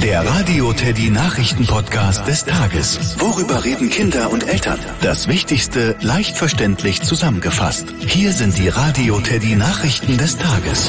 Der Radio Teddy Nachrichten-Podcast des Tages. Worüber reden Kinder und Eltern? Das Wichtigste leicht verständlich zusammengefasst. Hier sind die Radio Teddy Nachrichten des Tages.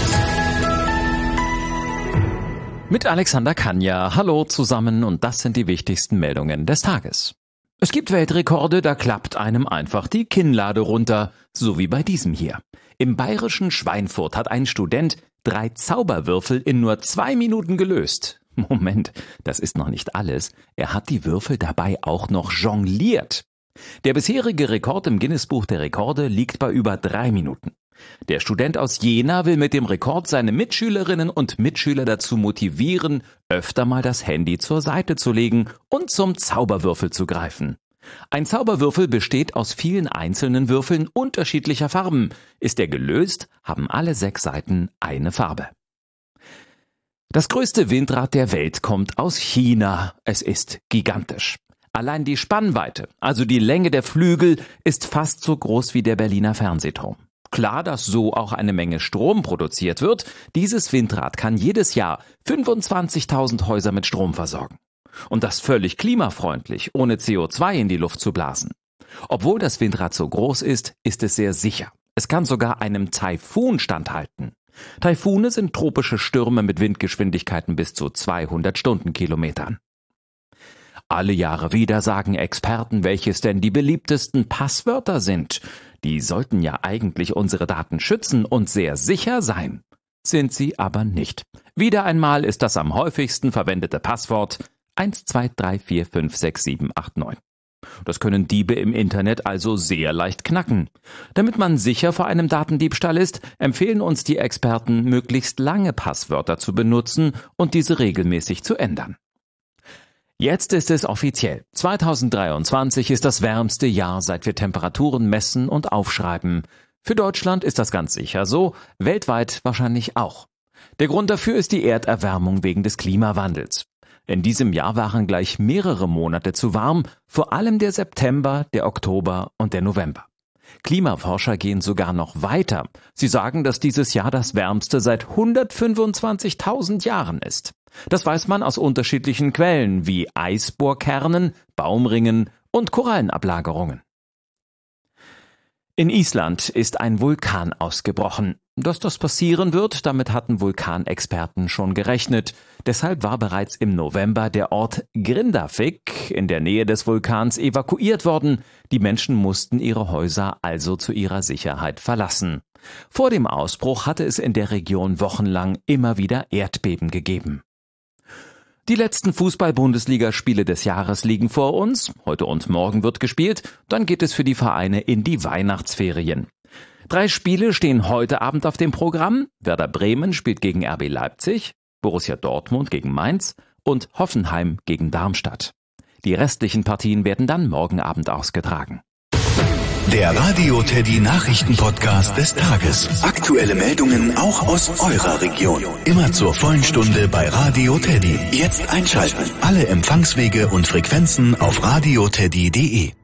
Mit Alexander Kanja. Hallo zusammen und das sind die wichtigsten Meldungen des Tages. Es gibt Weltrekorde, da klappt einem einfach die Kinnlade runter, so wie bei diesem hier. Im bayerischen Schweinfurt hat ein Student 3 Zauberwürfel in nur 2 Minuten gelöst. Moment, das ist noch nicht alles. Er hat die Würfel dabei auch noch jongliert. Der bisherige Rekord im Guinness-Buch der Rekorde liegt bei über 3 Minuten. Der Student aus Jena will mit dem Rekord seine Mitschülerinnen und Mitschüler dazu motivieren, öfter mal das Handy zur Seite zu legen und zum Zauberwürfel zu greifen. Ein Zauberwürfel besteht aus vielen einzelnen Würfeln unterschiedlicher Farben. Ist er gelöst, haben alle 6 Seiten eine Farbe. Das größte Windrad der Welt kommt aus China. Es ist gigantisch. Allein die Spannweite, also die Länge der Flügel, ist fast so groß wie der Berliner Fernsehturm. Klar, dass so auch eine Menge Strom produziert wird. Dieses Windrad kann jedes Jahr 25.000 Häuser mit Strom versorgen. Und das völlig klimafreundlich, ohne CO2 in die Luft zu blasen. Obwohl das Windrad so groß ist, ist es sehr sicher. Es kann sogar einem Taifun standhalten. Taifune sind tropische Stürme mit Windgeschwindigkeiten bis zu 200 Stundenkilometern. Alle Jahre wieder sagen Experten, welches denn die beliebtesten Passwörter sind. Die sollten ja eigentlich unsere Daten schützen und sehr sicher sein. Sind sie aber nicht. Wieder einmal ist das am häufigsten verwendete Passwort 1234567889. Das können Diebe im Internet also sehr leicht knacken. Damit man sicher vor einem Datendiebstahl ist, empfehlen uns die Experten, möglichst lange Passwörter zu benutzen und diese regelmäßig zu ändern. Jetzt ist es offiziell. 2023 ist das wärmste Jahr, seit wir Temperaturen messen und aufschreiben. Für Deutschland ist das ganz sicher so, weltweit wahrscheinlich auch. Der Grund dafür ist die Erderwärmung wegen des Klimawandels. In diesem Jahr waren gleich mehrere Monate zu warm, vor allem der September, der Oktober und der November. Klimaforscher gehen sogar noch weiter. Sie sagen, dass dieses Jahr das wärmste seit 125.000 Jahren ist. Das weiß man aus unterschiedlichen Quellen wie Eisbohrkernen, Baumringen und Korallenablagerungen. In Island ist ein Vulkan ausgebrochen. Dass das passieren wird, damit hatten Vulkanexperten schon gerechnet. Deshalb war bereits im November der Ort Grindavik in der Nähe des Vulkans evakuiert worden. Die Menschen mussten ihre Häuser also zu ihrer Sicherheit verlassen. Vor dem Ausbruch hatte es in der Region wochenlang immer wieder Erdbeben gegeben. Die letzten Fußball-Bundesligaspiele des Jahres liegen vor uns. Heute und morgen wird gespielt. Dann geht es für die Vereine in die Weihnachtsferien. 3 Spiele stehen heute Abend auf dem Programm. Werder Bremen spielt gegen RB Leipzig, Borussia Dortmund gegen Mainz und Hoffenheim gegen Darmstadt. Die restlichen Partien werden dann morgen Abend ausgetragen. Der Radio Teddy Nachrichten-Podcast des Tages. Aktuelle Meldungen auch aus eurer Region. Immer zur vollen Stunde bei Radio Teddy. Jetzt einschalten. Alle Empfangswege und Frequenzen auf radioteddy.de.